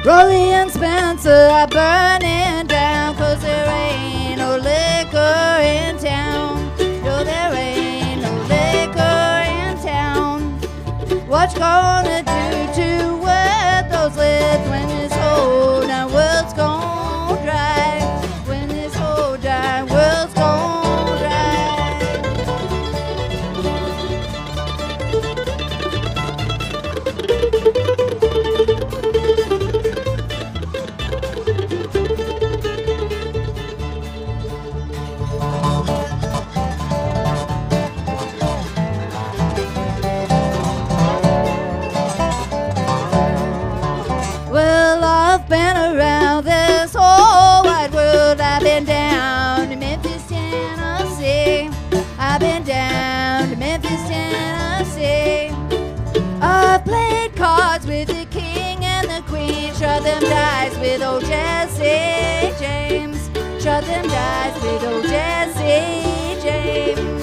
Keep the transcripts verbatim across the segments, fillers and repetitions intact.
Raleigh and Spencer are burning down, 'cause there ain't no liquor in town. No, there ain't no liquor in town. What you gonna do to wet those lips when this whole damn world's gone dry? When this whole damn world's gone dry. Well, I've been around this whole wide world. I've been down to Memphis, Tennessee. I've been down to Memphis, Tennessee. I've played cards with the king and the queen. Shot them dice with old Jesse James. Shot them dice with old Jesse James.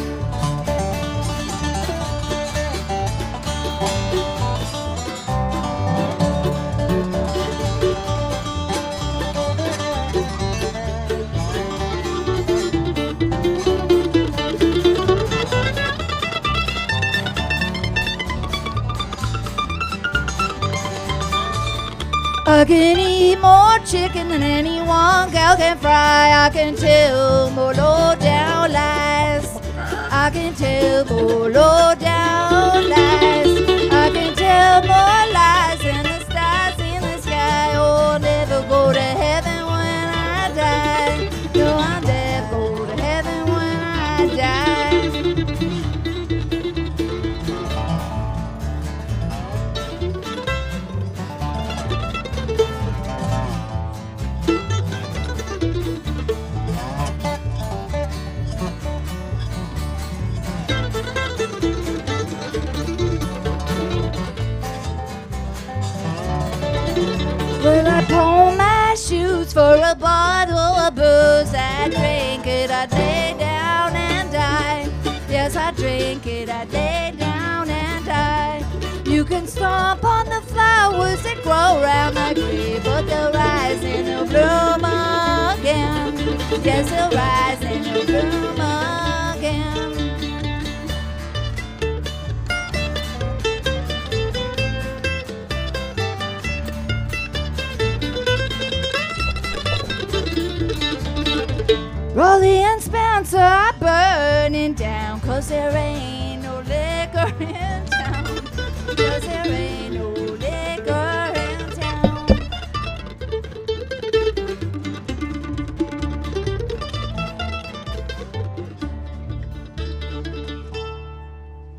I can eat more chicken than anyone gal can fry. I can tell more low down lies. I can tell more low down lies. I can tell more lies than the stars in the sky. Oh, I'll never go to heaven when I die. No, I'll never go to heaven when I die. Well, I pawn my shoes for a bottle of booze. I drink it, I lay down and die. Yes, I drink it, I lay down and die. You can stomp on the flowers that grow around my grave, but they'll rise and they'll bloom again. Yes, they'll rise and they'll bloom again. Raleigh and Spencer are burning down, 'cause there ain't no liquor in town. 'Cause there ain't